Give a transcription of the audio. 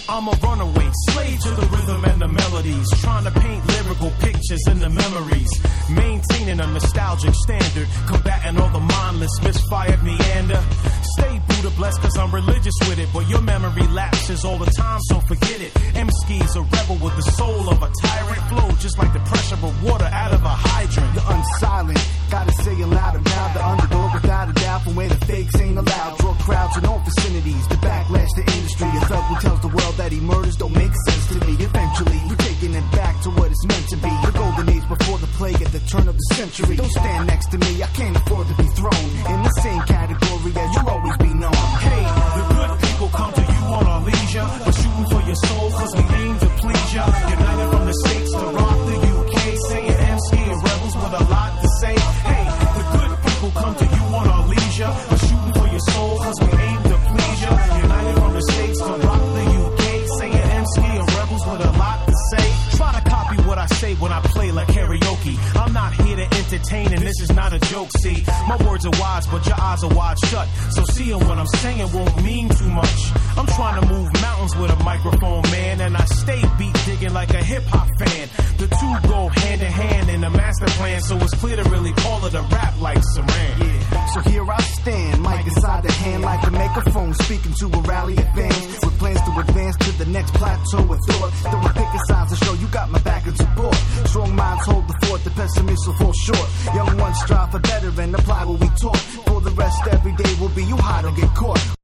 I'm a runaway, slave to the rhythm and the melodies, trying to paint lyrical pictures in the memories, maintaining a nostalgic standard, combating all the mindless, misfired meander. Stay Buddha blessed cause I'm religious with it, but your memory lapses all the time, so forget it. M-Ski's a rebel with the soul of a tyrant, flow just like the pressure of water out of a hydrant. The unsilent, gotta say it loud and proud, the underdog without a doubt, from where the fakes ain't allowed. Draw crowds in all vicinities, the backlash to industry. A thug who tells the world that he murders don't make sense to me. Eventually, we're taking it back to what it's meant to be. The golden age before the plague at the turn of the century. Don't stand next to me, I can't afford to be thrown in the same category as you'll always be known. Hey, the good people come to you on our leisure, but shooting for your soul cause we aim to please ya. United from the States to rock the UK, saying M-Ski and rebels with a lot to say. Hey, the good people come to you on our leisure, but shooting for your soul cause we aim to please ya. United from the States to rock the UK, saying M-Ski and rebels with a lot to say. Try to copy what I say when I play like karaoke. I'm not here to entertain and this is not a joke, see. My words are wise but your eyes are wide shut, so seeing what I'm saying won't mean too much. I'm trying to move mountains with a microphone, man, and I stay beat digging like a hip-hop fan. The two go hand in hand in a master plan, so it's clear to really call it a rap like Saran. Yeah, so here I stand, mic inside the hand like a megaphone, speaking to a rally of fans with plans to advance to the next plateau of thought. Throwing picket signs to show you got my back and support. Strong minds hold the fort, the pessimists will fall short. Young ones strive for better and apply what we taught. For the rest, every day will be you hot or get caught.